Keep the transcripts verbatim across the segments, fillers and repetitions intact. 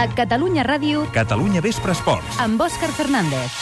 A Catalunya Ràdio, Catalunya Vespre Esports. amb Òscar Fernández.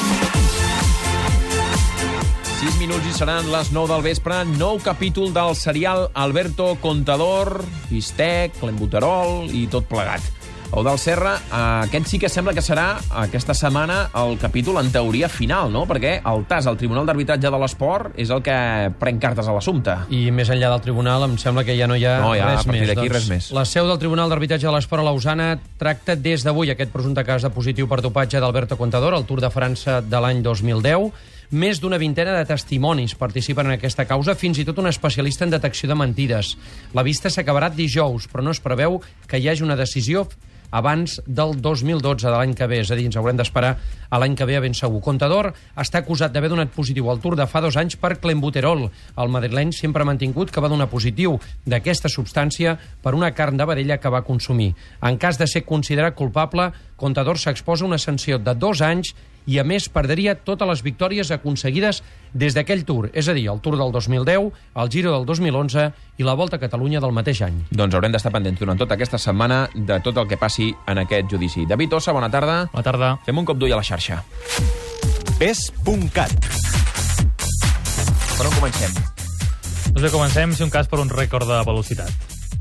sis minuts i seran les nou del vespre. Nou capítol del serial Alberto Contador, bistec, clenbuterol i tot plegat. Eudald Serra, aquest sí que sembla que serà aquesta setmana el capítol en teoria final, no? Perquè el T A S, el Tribunal d'Arbitratge de l'Esport, és el que pren cartes a l'assumpte. I més enllà del tribunal em sembla que ja no hi ha, no, ja, res, a partir més. d'aquí Doncs, res més. La seu del Tribunal d'Arbitratge de l'Esport a Lausana tracta des d'avui aquest presumpte cas de positiu per dopatge d'Alberto Contador al Tour de França de l'any dos mil deu. Més d'una vintena de testimonis participen en aquesta causa, fins i tot un especialista en detecció de mentides. La vista s'acabarà dijous, però no es preveu que hi hagi una decisió abans del dos mil dotze, de l'any que ve. És a dir, ens haurem d'esperar a l'any que ve a ben segur. Contador està acusat d'haver donat positiu al Tour de fa dos anys per clenbuterol. El madrileny sempre ha mantingut que va donar positiu d'aquesta substància per una carn de vedella que va consumir. En cas de ser considerat culpable, Contador s'exposa una sanció de dos anys i, a més, perdria totes les victòries aconseguides des d'aquell Tour, és a dir, el Tour del dos mil deu, el Giro del dos mil onze i la Volta a Catalunya del mateix any. Doncs haurem d'estar pendents durant tota aquesta setmana de tot el que passi en aquest judici. David Ossa, bona tarda. Bona tarda. Fem un cop d'ull a la xarxa. pes punt cat. Per on comencem? Doncs bé, comencem, si un cas, per un rècord de velocitat.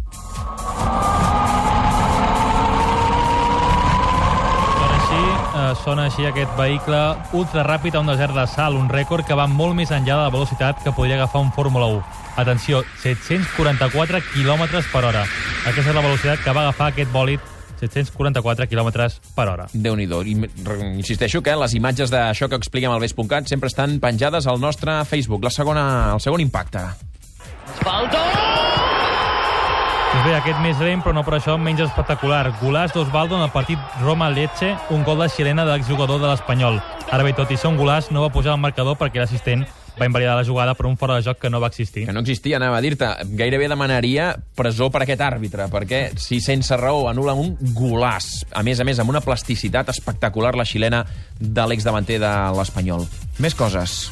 Sona així aquest vehicle ultraràpid a un desert de sal, un rècord que va molt més enllà de la velocitat que podria agafar un Fórmula u. Atenció, set-cents quaranta-quatre quilòmetres per hora. Aquesta és la velocitat que va agafar aquest bòlid, set-cents quaranta-quatre quilòmetres per hora. Déu-n'hi-do. I insisteixo que les imatges d'això que expliquem al ves punt cat sempre estan penjades al nostre Facebook. La segona, el segon impacte. Osvaldo! Doncs bé, aquest més lent, però no per això menys espectacular. Golaç d'Osvaldo en el partit Roma-Lecce, un gol de xilena de l'exjugador de l'Espanyol. Ara bé, tot i ser un golaç, no va pujar al marcador perquè l'assistent va invalidar la jugada per un fora de joc que no va existir. Que no existia, anava a dir-te. Gairebé demanaria presó per aquest àrbitre, perquè si sense raó anul·la un golaç, a més a més amb una plasticitat espectacular, la xilena de l'exdavanter de l'Espanyol. Més coses.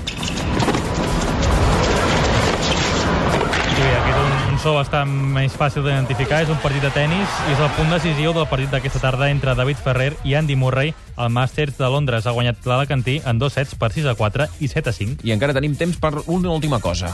Sí, aquest és un so bastant més fàcil d'identificar. És un partit de tennis i és el punt decisiu del partit d'aquesta tarda entre David Ferrer i Andy Murray al Masters de Londres. Ha guanyat l'Alacantí en dos sets per sis a quatre i set a cinc. I encara tenim temps per una última cosa.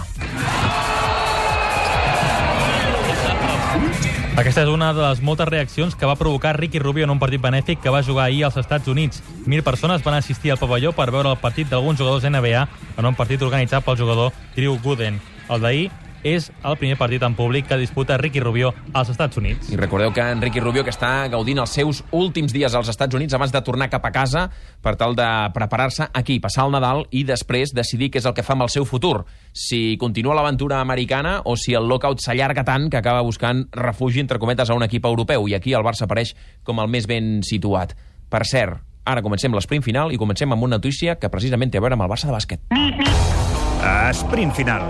Aquesta és una de les moltes reaccions que va provocar Ricky Rubio en un partit benèfic que va jugar ahir als Estats Units. Mil persones van assistir al pavelló per veure el partit d'alguns jugadors N B A en un partit organitzat pel jugador Drew Gooden. El d'ahir és el primer partit en públic que disputa Ricky Rubio als Estats Units. I recordeu que en Ricky Rubio, que està gaudint els seus últims dies als Estats Units abans de tornar cap a casa per tal de preparar-se aquí, passar el Nadal i després decidir què és el que fa amb el seu futur. Si continua l'aventura americana o si el lockout s'allarga tant que acaba buscant refugi, entre cometes, a un equip europeu. I aquí el Barça apareix com el més ben situat. Per cert, ara comencem l'esprint final i comencem amb una notícia que precisament té a veure amb el Barça de bàsquet. Sprint final.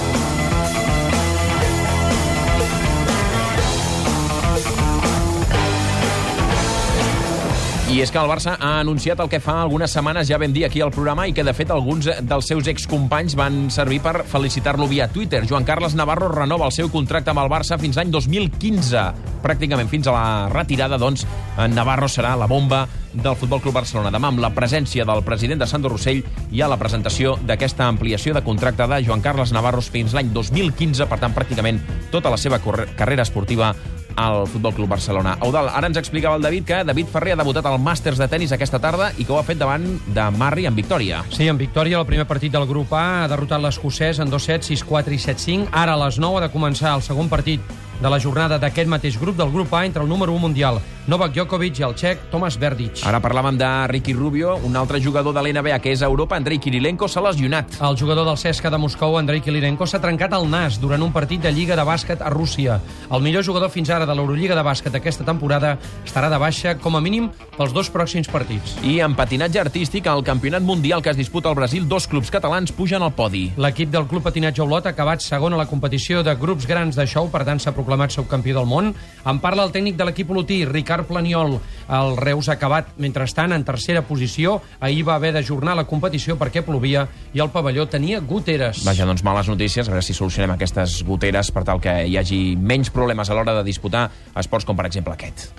I és que el Barça ha anunciat el que fa algunes setmanes, ja vam dir aquí al programa, i que de fet alguns dels seus excompanys van servir per felicitar-lo via Twitter. Joan Carles Navarro renova el seu contracte amb el Barça fins l'any dos mil quinze. Pràcticament fins a la retirada, doncs, en Navarro serà la bomba del Futbol Club Barcelona. Demà, amb la presència del president de Sandro Rossell, hi ha la presentació d'aquesta ampliació de contracte de Joan Carles Navarro fins l'any dos mil quinze, per tant, pràcticament tota la seva carrera esportiva al Futbol Club Barcelona. Eudald, ara ens explicava el David que David Ferrer ha debutat al Màsters de tennis aquesta tarda i que ho ha fet davant de Murray en victòria. Sí, en victòria, el primer partit del grup A ha derrotat l'escocès en dos sets, sis quatre i set cinc. Ara a les nou ha de començar el segon partit de la jornada d'aquest mateix grup, del grup A, entre el número u mundial, Novak Djokovic, i el txec Tomas Berdych. Ara parlàvem de Ricky Rubio, un altre jugador de l'N B A que és a Europa, Andrei Kirilenko, s'ha lesionat. El jugador del C S K A de Moscou, Andrei Kirilenko, s'ha trencat el nas durant un partit de Lliga de bàsquet a Rússia. El millor jugador fins ara de l'Eurolliga de bàsquet aquesta temporada estarà de baixa, com a mínim, pels dos pròxims partits. I en patinatge artístic, al campionat mundial que es disputa al Brasil, dos clubs catalans pugen al podi. L'equip del Club Patinatge Olot ha acabat segon a la competició de grups grans de show, per tant s'ha proclamat proclamat subcampió del món. En parla el tècnic de l'equip olotí, Ricard Planiol. El Reus ha acabat, mentrestant, en tercera posició. Ahir va haver d'ajornar la competició perquè plovia i el pavelló tenia goteres. Vaja, doncs males notícies. A veure si solucionem aquestes goteres per tal que hi hagi menys problemes a l'hora de disputar esports com, per exemple, aquest.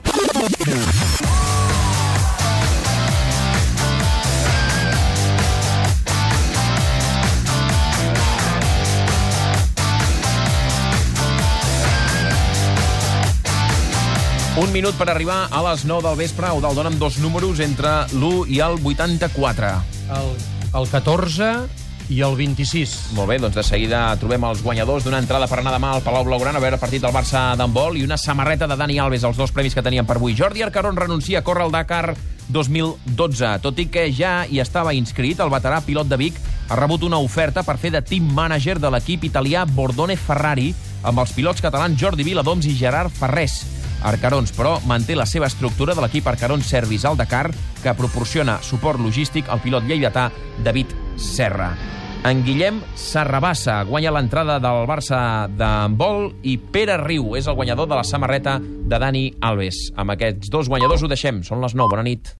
Un minut per arribar a les nou del vespre. Eudald, dona'm dos números entre l'u i el vuitanta-quatre. El, el catorze i el vint-i-sis. Molt bé, doncs de seguida trobem els guanyadors d'una entrada per anar demà al Palau Blaugrana a veure el partit del Barça d'handbol i una samarreta de Dani Alves, els dos premis que teníem per avui. Jordi Arcarón renuncia a córrer el Dakar dos mil dotze. Tot i que ja hi estava inscrit, el veterà pilot de Vic ha rebut una oferta per fer de team manager de l'equip italià Bordone Ferrari amb els pilots catalans Jordi Viladoms i Gerard Ferrés. Arcarons, però, manté la seva estructura de l'equip Arcarons Service al Dakar, que proporciona suport logístic al pilot lleidatà David Serra. En Guillem Sarrabassa guanya l'entrada del Barça d'handbol i Pere Riu és el guanyador de la samarreta de Dani Alves. Amb aquests dos guanyadors ho deixem. Són les nou. Bona nit.